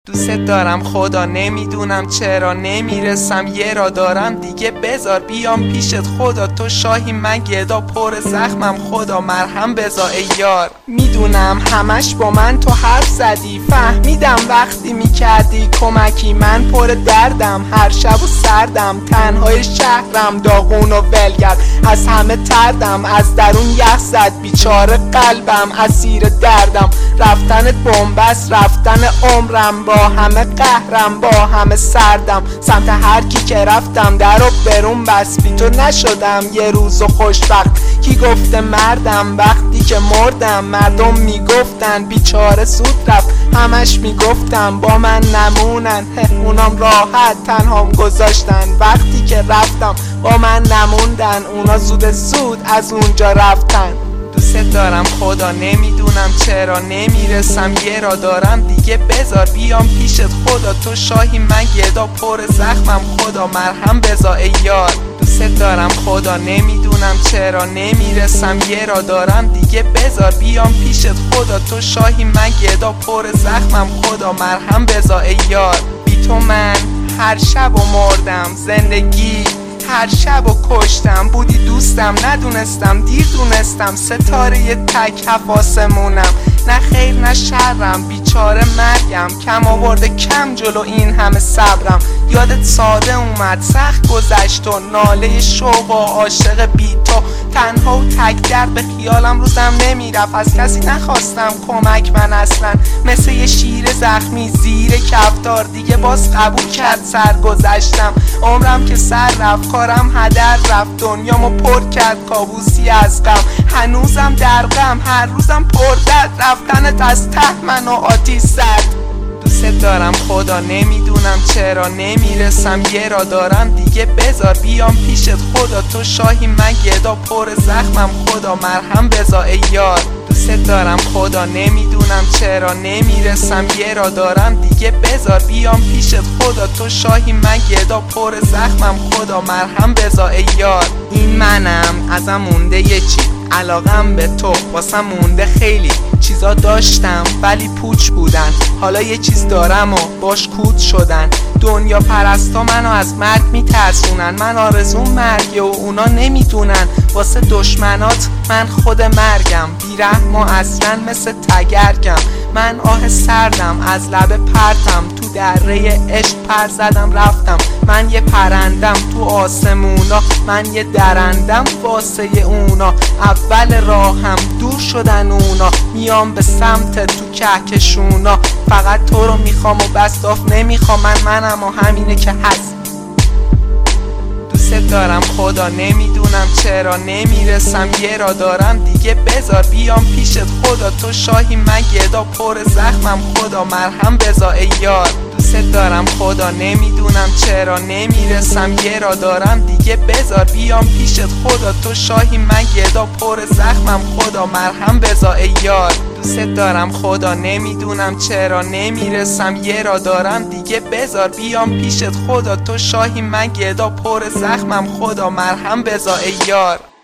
دوست دارم خدا، نمیدونم چرا نمیرسم. یه را دارم دیگه، بذار بیام پیشت خدا. تو شاهی من گدا، پر زخمم خدا، مرهم بذار ای یار. میدونم همش با من تو حرف زدی، فهمیدم وقتی میکردی کمکی. من پر دردم، هر شب و سردم، تنهای شهرم، داغون و ولگر. از همه تردم، از درون یخ زد بیچاره قلبم، اسیر دردم. رفتنت بنبست، رفتن عمرم، با همه قهرم، با همه سردم. سمت هر کی که رفتم در و برون بس، بی تو نشدم یه روز و خوشبخت. کی گفته مردم وقتی که مردم؟ مردم میگفتن بیچاره زود رفت، همش میگفتن با من نمونن. اونام راحت تنهام گذاشتن، وقتی که رفتم با من نموندن. اونا زود از اونجا رفتن. دوست دارم خدا، نمیدونم چرا نمیرسم. یه را دارم دیگه، بذار بیام پیشت خدا. تو شاهی من گدا، پر زخمم خدا، مرهم بذار ای یار. دوست دارم خدا، نمیدونم چرا نمیرسم. یه را دارم دیگه، بذار بیام پیشت خدا. تو شاهی من گدا، پر زخمم خدا، مرهم بذار ای یار. بی تو من هر شب و مردم، زندگی هر شب و کشتم. بودی دوستم ندونستم، دیر دونستم. ستاره تک حواسمونم، نه خیر نه شرم، بیچاره مرگم. کم آورده کم جلو این همه صبرم. یادت ساده اومد، سخت گذشت و ناله شوق و عاشق بی تو. تنها و تک در به خیالم روزم نمیرفت، از کسی نخواستم کمک. من اصلا مثل یه شیر زخمی زیر کفتار، دیگه باز قبول کرد سرگذشتم. عمرم که سر رفت، کارم هدر رفت، دنیامو پر کرد کابوسی از غم. هنوزم در غم، هر روزم پر درد، رفتنت از ته منو آتیش زد. دوست دارم خدا، نمیدونم چرا نمیرسم. یه را دارم دیگه، بذار بیام پیشت خدا. تو شاهی من گدا، پر زخمم خدا، مرهم بذار ای یار. دوست دارم خدا، نمیدونم چرا نمیرسم. یه را دارم دیگه، بذار بیام پیشت خدا. تو شاهی من گدا، پر زخمم خدا، مرهم بذار ای یار. این منم، ازم مونده یه چی، علاقم به تو واسم مونده خیلی. چیزا داشتم ولی پوچ بودن، حالا یه چیز دارم و باش کود شدن. دنیا پرستا منو از مرگ میترسونن، من آرزوم مرگه و اونا نمیدونن. واسه دشمنات من خود مرگم، بیرحم و اصلا مثل تگرگم. من آه سردم از لب پرتم، تو دره عشق پر زدم رفتم. من یه پرندم تو آسمونا، من یه درندم واسه اونا. اول راهم دور شدن اونا، میام به سمت تو کهکشونا. فقط تو رو میخوام و بس داف نمیخوام، منم و همینه که هست. دوست دارم خدا، نمیدونم چرا نمیرسم. یه را دارم دیگه، بذار بیام پیشت خدا. تو شاهی من گدا، پر زخمم خدا، مرهم بذار ای یار. دوست دارم خدا، نمیدونم چرا نمیرسم. یه را دارم دیگه، بذار بیام پیشت خدا. تو شاهی من گدا، پر زخمم خدا، مرهم بذار ای یار. دوست دارم خدا، نمیدونم چرا نمیرسم. یه را دارم دیگه، بذار بیام پیشت خدا. تو شاهی من گدا، پر زخمم خدا، مرهم بذار ای یار.